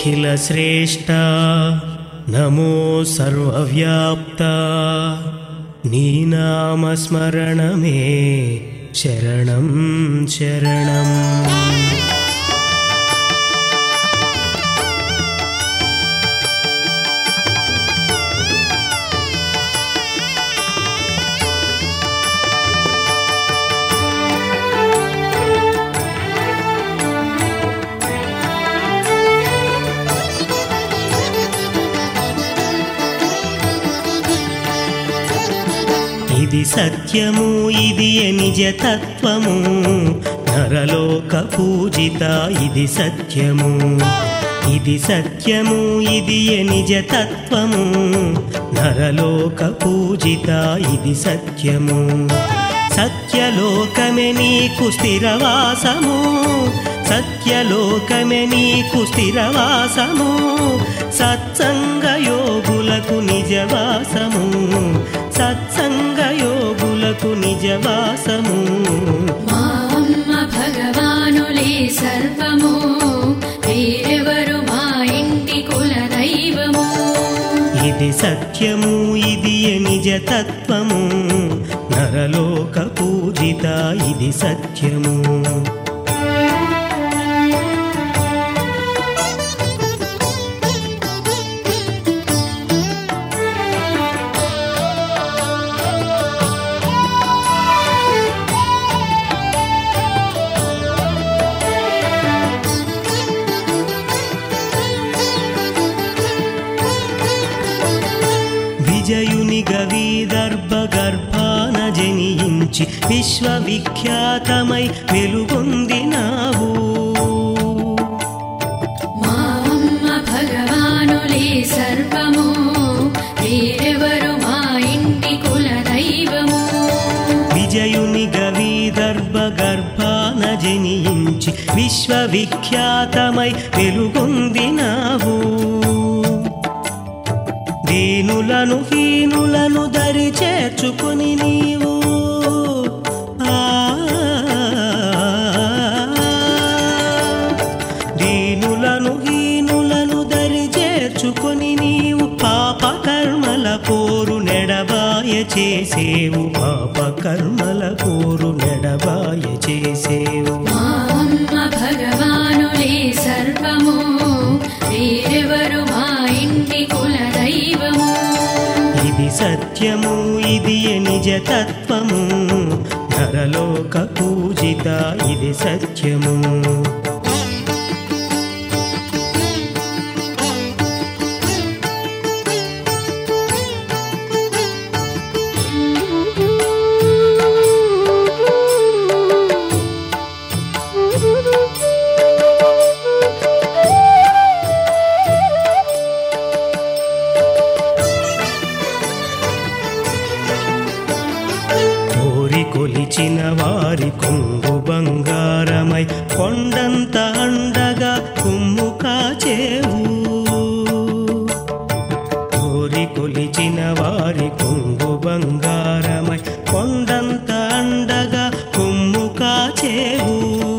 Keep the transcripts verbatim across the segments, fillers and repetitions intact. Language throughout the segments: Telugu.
అఖిల శ్రేష్ట నమో సర్వవ్యాప్త నీ నామస్మరణమే శరణం శరణం. ఇది సత్యము ఇది నిజ తత్వము నరలోక పూజిత ఇది సత్యము. ఇది సత్యము ఇది నిజ తత్వము నరలోక పూజిత ఇది సత్యము. సత్యలోకమే నీకు స్థిరవాసము సత్యలోకమే నీకు స్థిరవాసము. సత్సంగ యోగులకు నిజవాసము సత్సంగ యోగులకు నిజవాసము. మా అమ్మ భగవానులే సర్వము వీరెవరు మా ఇంటి కుల దైవము. ఇది సత్యము ఇది నిజ తత్వము నరలోక పూజిత ఇది సత్యము. విజయునిగా విదర్భ గర్భాన జనించి విశ్వవిఖ్యాతమై వెలుగొందినావు. మా అమ్మ భగవానులే సర్వము వీరెవరు మా ఇంటి కుల దైవము. విజయునిగా విదర్భ గర్భాన జనించి విశ్వవిఖ్యాతమై వెలుగొందినావు. దీనులను హీనులను దరి చేర్చుకొని నీవు దీనులను హీనులను దరి చేర్చుకొని నీవు పాప కర్మల పోరు నెడబాయ చేసేవు పాప కర్మల పోరు నెడబాయ చేసేవు. మా అమ్మ భగవానులే సర్వము వీరెవరు మా ఇంటి కుల దైవము. ఇది సత్యము ఇది నిజ తత్వము నరలోక పూజిత ఇది సత్యము. కొలిచిన వారి కొంగు బంగారమై కొండంత అండగా కొమ్ము కాచేవు. కోరి కొలిచిన వారి కొంగు బంగారమై కొండంత అండగా కొమ్ము కాచేవు.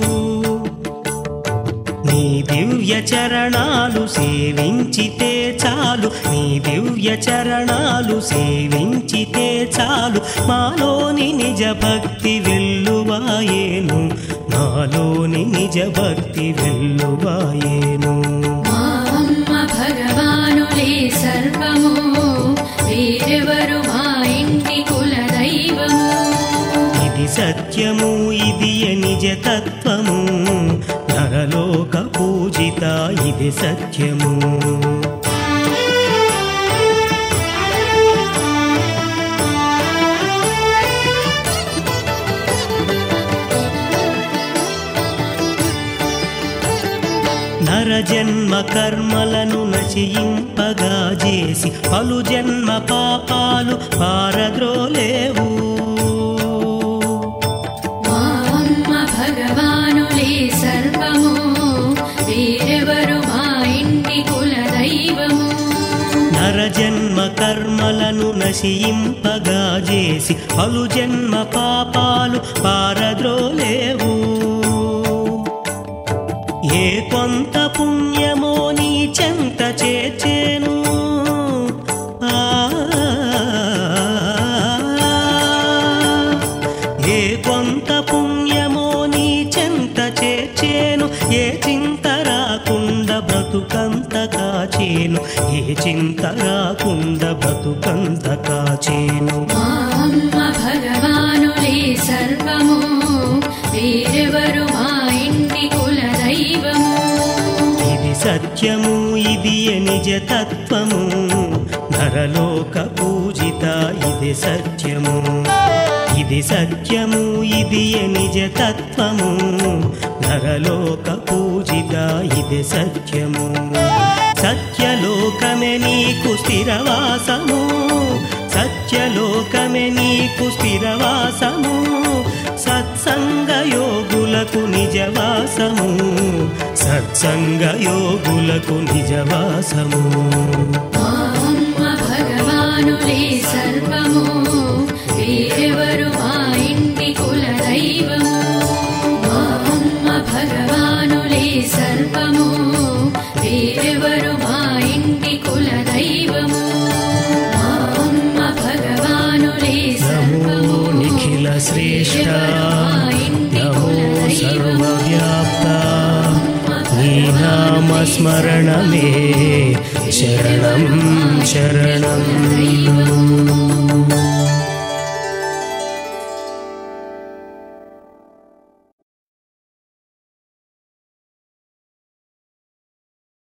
నీ దివ్య చరణాలు సేవించితే చాలు నీ దివ్య చరణాలు సేవించితే చాలు మాలోని నిజ భక్తి వెల్లువాయేను నాలోని నిజ భక్తి వెల్లువాయేను. మా అమ్మ భగవానులే సర్వము వీరెవరు మా ఇంటి కుల దైవము. ఇది సత్యము ఇది నిజ తత్వము నరలోక పూజిత ఇది సత్యము. నరజన్మ కర్మలను నశింపగా చేసి పలు జన్మ పాపాలు పారద్రోలేవు. మా అమ్మ భగవానులే సర్వము వీరెవరు మా ఇంటి కుల దైవము. నరజన్మ కర్మలను నశింపగా చేసి పలు జన్మ పాపాలు పారద్రోలేవు. ఏ కొంత పుణ్యమో నీ చెంత చేర్చేను ఆ ఏ కొంత పుణ్యమో నీ చెంత చేర్చేను ఏ చింత రాకుండా బ్రతుకంత కాచేను ఏ చింత రాకుండా బ్రతుకంత కాచేను మా అమ్మ భగవానులే సర్వము వేరెవరు మా ఇంటి కుల దైవము ఇది సత్యము ఇది నిజ తత్వము నరలోక పూజిత ఇది సత్యము ఇది సత్యము ఇది నిజ తత్వము నరలోక పూజిత ఇది సత్యము సత్యలోకమే నీకు స్థిరవాసము సత్యలోకమే నీకు స్థిరవాసము సత్సంగ యోగులకు నిజవాసము సత్సంగ యోగులకు నిజవాసము మా అమ్మ భగవానులే సర్వము వేరెవరు మా ఇంటి కుల దైవము మా అమ్మ భగవానులే సర్వము వేరెవరు మా ఇంటి కుల దైవము మా అమ్మ భగవానులే సర్వము నిఖిల శ్రేష్ఠ నమో సర్వవ్యాప్త నీ నామ స్మరణమే శరణం శరణం